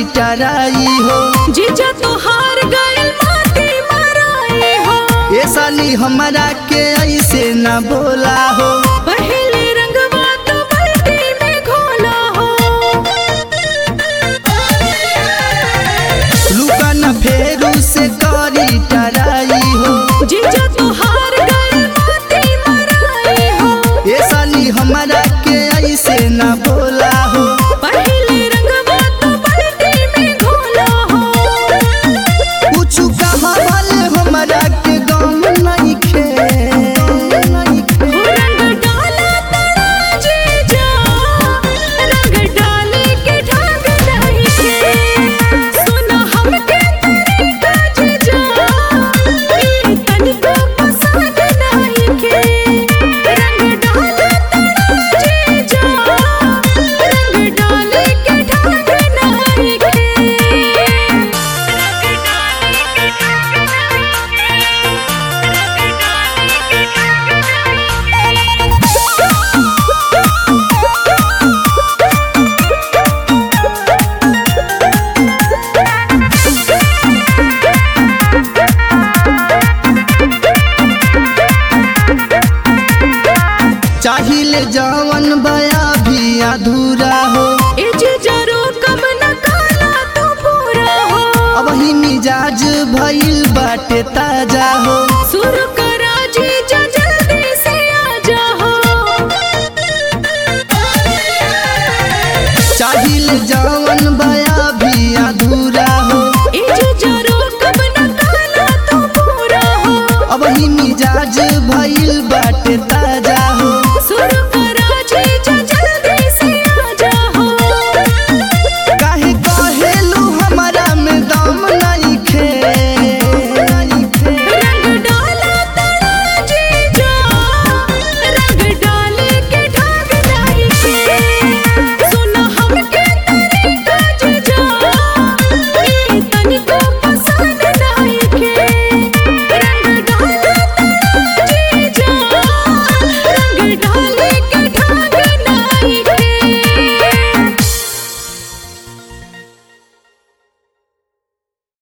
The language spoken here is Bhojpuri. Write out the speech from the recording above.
टराई हो। जीजा तो हार गइल माटी मराई हो। ए साली हमरा के ऐसे न बोला हो। पहले रंगवा तो बाल्टी में घोला हो। लुका न फेरू से करी टराई हो। जीजा तो हार गइल माटी मराई हो। ए साली हमरा के ऐसे न बोला हो। पहले रंगवा तो बाल्टी में घोला हो। कुछ कहवल हमरा के गम नइखे। हो रंग डाला तड़ा जीजा, रंग डाले के ढंग नहीं के। सुनो हमके तरीका जीजा, ई तनिको पसंद नहीं के। रंग डाला तड़ा जीजा, रंग डाले के ढंग नहीं के। चाहिए जवन बया भी अधूरा हो। ए जीजा रो कब न काला तू पूरा हो। अब ही मिजाज भइल बाटे ताजा हो। सुर करा जीजा जल्दी से आ जाओ। चाहिए जवन